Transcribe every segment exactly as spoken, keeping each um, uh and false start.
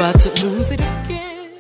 about to lose it again.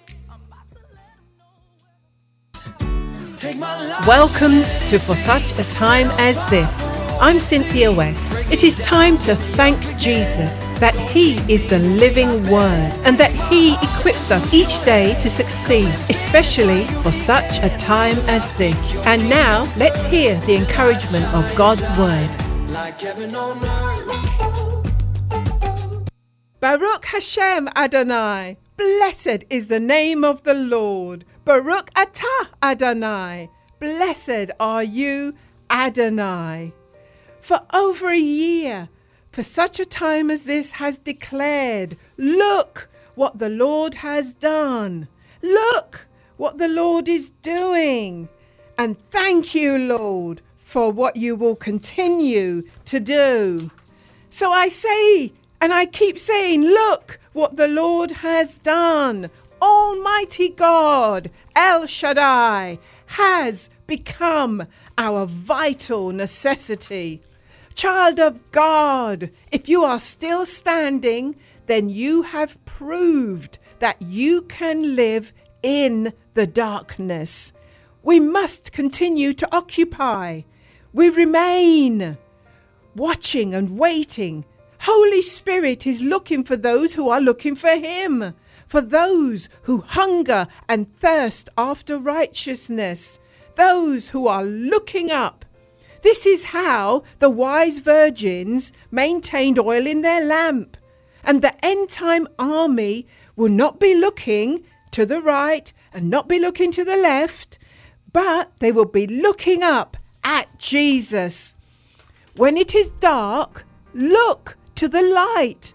Take my life. Welcome to For Such a Time as This. I'm Cynthia West. It is time to thank Jesus that He is the living Word and that He equips us each day to succeed, especially for such a time as this. And now, let's hear the encouragement of God's Word. Like heaven on earth. Baruch Hashem Adonai. Blessed is the name of the Lord. Baruch atah Adonai. Blessed are you, Adonai. For over a year, for such a time as this, has declared, look what the Lord has done. Look what the Lord is doing. And thank you, Lord, for what you will continue to do. So I say, and I keep saying, look what the Lord has done. Almighty God, El Shaddai, has become our vital necessity. Child of God, if you are still standing, then you have proved that you can live in the darkness. We must continue to occupy. We remain watching and waiting. Holy Spirit is looking for those who are looking for Him, for those who hunger and thirst after righteousness, those who are looking up. This is how the wise virgins maintained oil in their lamp. And the end-time army will not be looking to the right and not be looking to the left, but they will be looking up at Jesus. When it is dark, look to the light.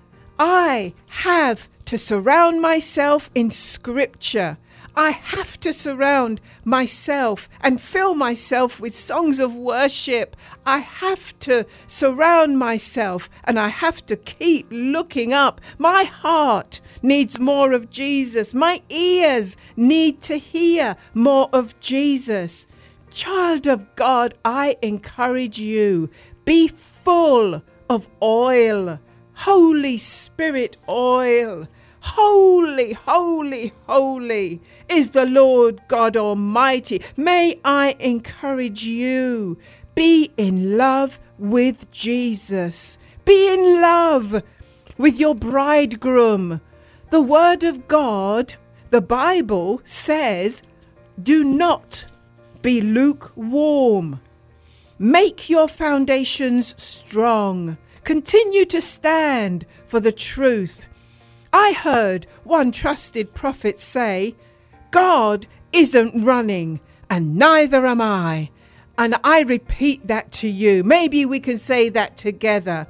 I have to surround myself in Scripture. I have to surround myself and fill myself with songs of worship. I have to surround myself and I have to keep looking up. My heart needs more of Jesus. My ears need to hear more of Jesus. Child of God, I encourage you, be full of oil, Holy Spirit oil. Holy, holy, holy is the Lord God Almighty. May I encourage you, be in love with Jesus. Be in love with your bridegroom. The Word of God, the Bible says, do not be lukewarm. Make your foundations strong. Continue to stand for the truth. I heard one trusted prophet say, God isn't running and neither am I. And I repeat that to you. Maybe we can say that together.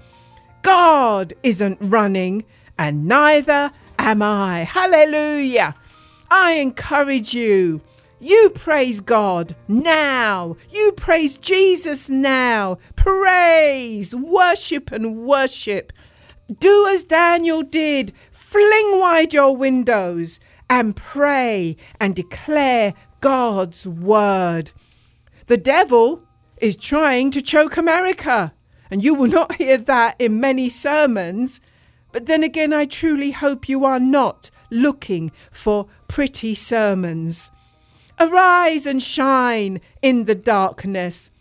God isn't running and neither am I. Hallelujah. I encourage you. You praise God now. You praise Jesus now. Praise, worship and worship. Do as Daniel did. Fling wide your windows and pray and declare God's word. The devil is trying to choke America, and you will not hear that in many sermons. But then again, I truly hope you are not looking for pretty sermons. Arise and shine in the darkness.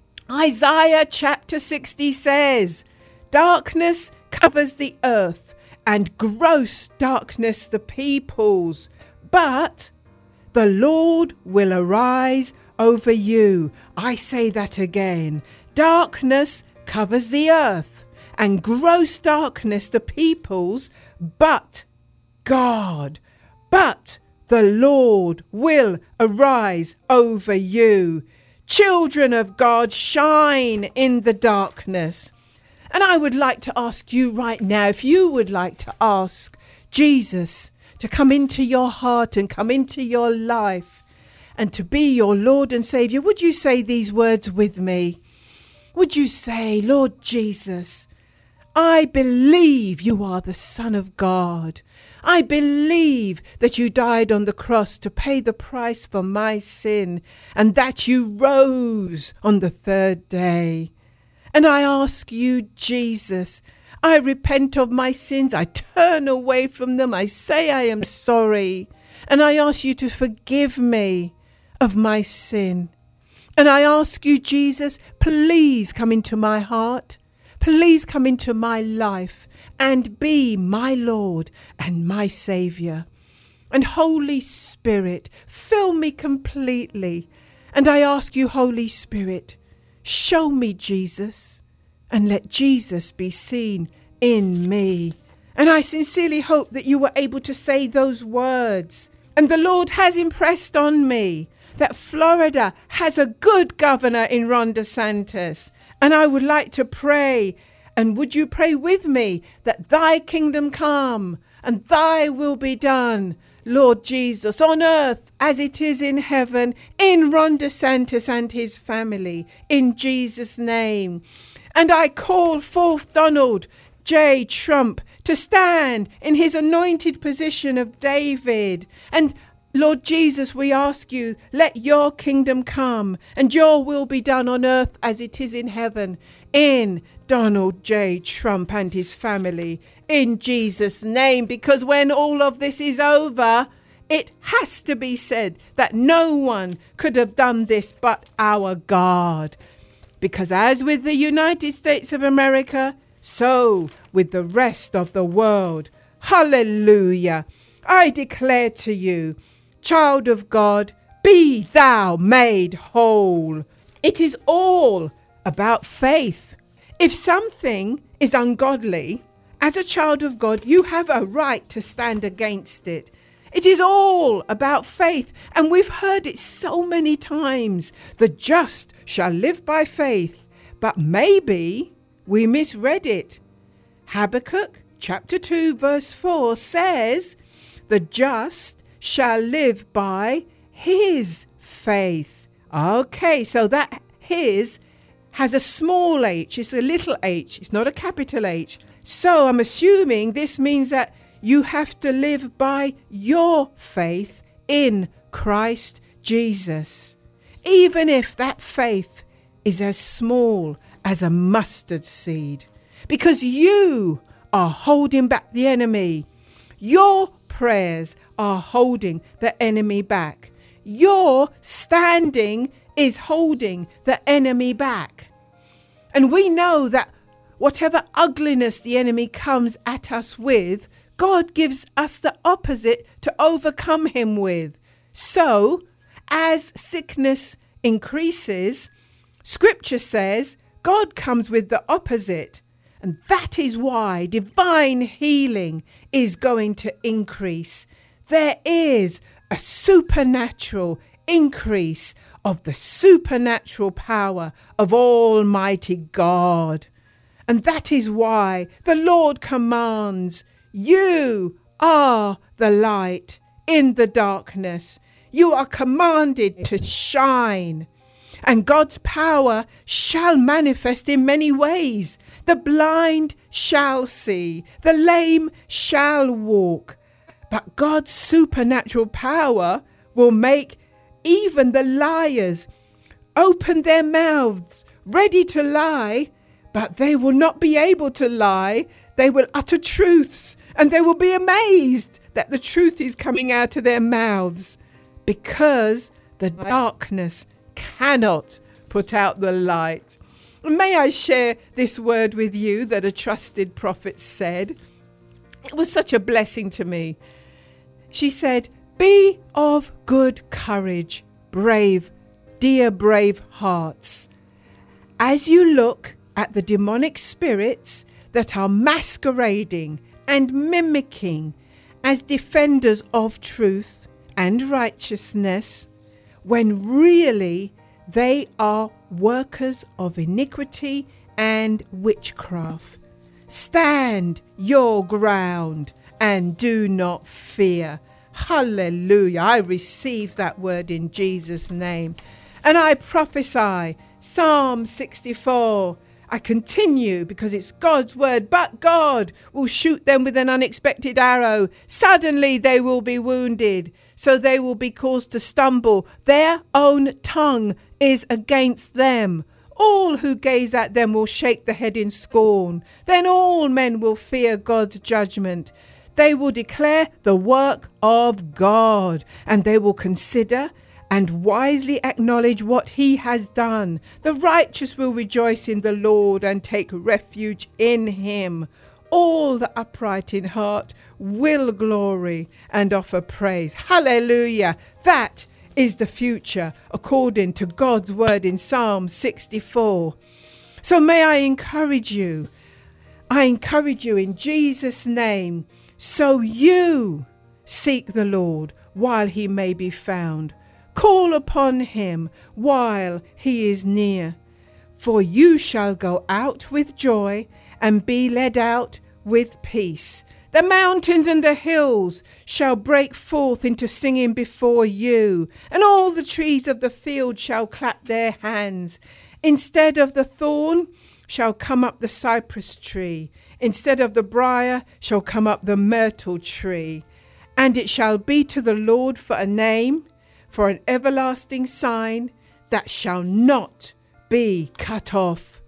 Isaiah chapter sixty says, darkness covers the earth and gross darkness the peoples. But the Lord will arise over you. I say that again. Darkness covers the earth and gross darkness the peoples. But God, but the Lord will arise over you. Children of God, shine in the darkness. And I would like to ask you right now, if you would like to ask Jesus to come into your heart and come into your life and to be your Lord and Saviour, would you say these words with me? Would you say, Lord Jesus, I believe you are the Son of God. I believe that you died on the cross to pay the price for my sin and that you rose on the third day. And I ask you, Jesus, I repent of my sins. I turn away from them. I say I am sorry. And I ask you to forgive me of my sin. And I ask you, Jesus, please come into my heart. Please come into my life and be my Lord and my Saviour. And Holy Spirit, fill me completely. And I ask you, Holy Spirit, show me Jesus and let Jesus be seen in me. And I sincerely hope that you were able to say those words. And the Lord has impressed on me that Florida has a good governor in Ron DeSantis. And I would like to pray, and would you pray with me, that thy kingdom come and thy will be done, Lord Jesus, on earth as it is in heaven, in Ron DeSantis and his family, in Jesus' name. And I call forth Donald J. Trump to stand in his anointed position of David. And Lord Jesus, we ask you, let your kingdom come and your will be done on earth as it is in heaven, in Donald J. Trump and his family, in Jesus' name. Because when all of this is over, it has to be said that no one could have done this but our God. Because as with the United States of America, so with the rest of the world. Hallelujah. I declare to you, child of God, be thou made whole. It is all about faith. If something is ungodly, as a child of God, you have a right to stand against it. It is all about faith. And we've heard it so many times. The just shall live by faith. But maybe we misread it. Habakkuk chapter two verse four says, the just shall live by his faith. Okay, so that his has a small h. It's a little h. It's not a capital H. So I'm assuming this means that you have to live by your faith in Christ Jesus. Even if that faith is as small as a mustard seed. Because you are holding back the enemy. Your prayers are holding the enemy back. Your standing is holding the enemy back. And we know that whatever ugliness the enemy comes at us with, God gives us the opposite to overcome him with. So, as sickness increases, Scripture says God comes with the opposite. And that is why divine healing is going to increase. There is a supernatural increase of the supernatural power of Almighty God. And that is why the Lord commands, you are the light in the darkness. You are commanded to shine. And God's power shall manifest in many ways. The blind shall see, the lame shall walk. But God's supernatural power will make even the liars open their mouths, ready to lie, but they will not be able to lie. They will utter truths, and they will be amazed that the truth is coming out of their mouths, because the darkness cannot put out the light. May I share this word with you that a trusted prophet said? It was such a blessing to me. She said, be of good courage, brave, dear brave hearts. As you look at the demonic spirits that are masquerading and mimicking as defenders of truth and righteousness, when really they are workers of iniquity and witchcraft. Stand your ground and do not fear. Hallelujah. I receive that word in Jesus' name. And I prophesy Psalm sixty-four. I continue because it's God's word. But God will shoot them with an unexpected arrow. Suddenly they will be wounded, so they will be caused to stumble. Their own tongue is against them. All who gaze at them will shake the head in scorn. Then all men will fear God's judgment. They will declare the work of God, and they will consider and wisely acknowledge what he has done. The righteous will rejoice in the Lord and take refuge in him. All the upright in heart will glory and offer praise. Hallelujah. That is the future according to God's word in Psalm sixty-four. So may I encourage you. I encourage you in Jesus' name. So you seek the Lord while he may be found. Call upon him while he is near. For you shall go out with joy and be led out with peace. The mountains and the hills shall break forth into singing before you, and all the trees of the field shall clap their hands. Instead of the thorn shall come up the cypress tree. Instead of the briar shall come up the myrtle tree. And it shall be to the Lord for a name, for an everlasting sign that shall not be cut off.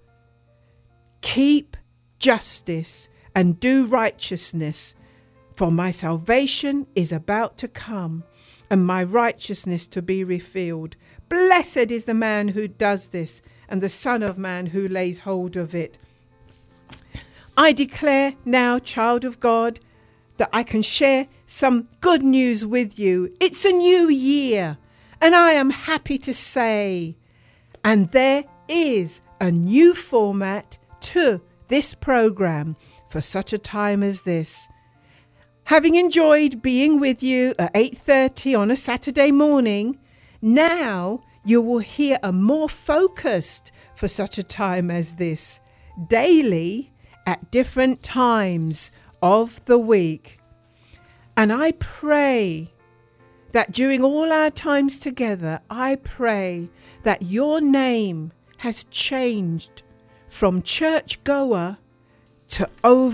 Keep justice and do righteousness, for my salvation is about to come, and my righteousness to be revealed. Blessed is the man who does this, and the Son of Man who lays hold of it. I declare now, child of God, that I can share some good news with you. It's a new year, and I am happy to say, and there is a new format to this program for such a time as this. Having enjoyed being with you at eight thirty on a Saturday morning, now you will hear a more focused for such a time as this, daily at different times of the week. And I pray that during all our times together, I pray that your name has changed from churchgoer to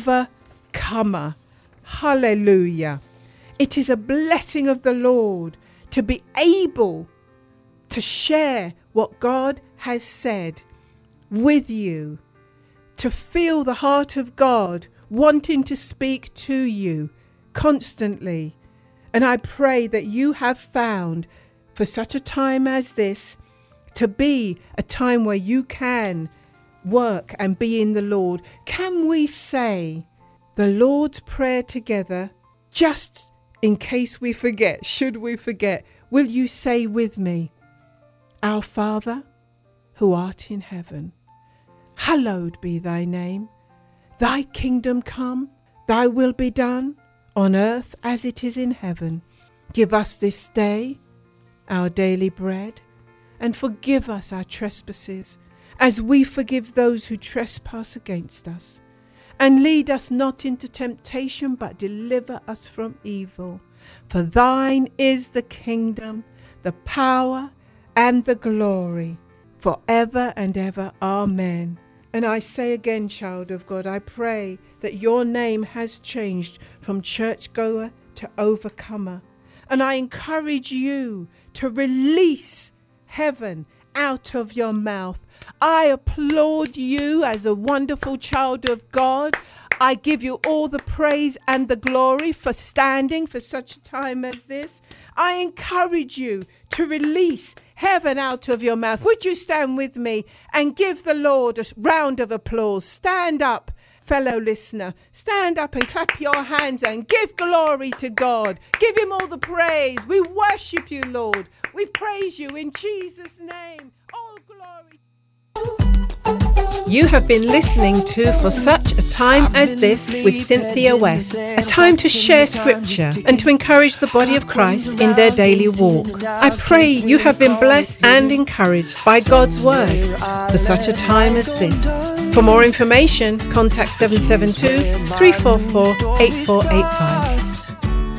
overcomer. Hallelujah. It is a blessing of the Lord to be able to share what God has said with you, to feel the heart of God wanting to speak to you constantly. And I pray that you have found for such a time as this to be a time where you can work and be in the Lord. Can we say the Lord's Prayer together, just in case we forget? Should we forget, will you say with me, Our Father, who art in heaven, hallowed be thy name. Thy kingdom come, thy will be done, on earth as it is in heaven. Give us this day our daily bread, and forgive us our trespasses, as we forgive those who trespass against us. And lead us not into temptation, but deliver us from evil. For thine is the kingdom, the power, and the glory, forever and ever. Amen. And I say again, child of God, I pray that your name has changed from churchgoer to overcomer. And I encourage you to release heaven out of your mouth. I applaud you as a wonderful child of God. I give you all the praise and the glory for standing for such a time as this. I encourage you to release heaven out of your mouth. Would you stand with me and give the Lord a round of applause? Stand up, fellow listener. Stand up and clap your hands and give glory to God. Give him all the praise. We worship you, Lord. We praise you in Jesus' name. All glory. You have been listening to For Such a Time as This with Cynthia West, a time to share scripture and to encourage the body of Christ in their daily walk. I pray you have been blessed and encouraged by God's word for such a time as this. For more information, contact seven seven two, three four four, eight four eight five.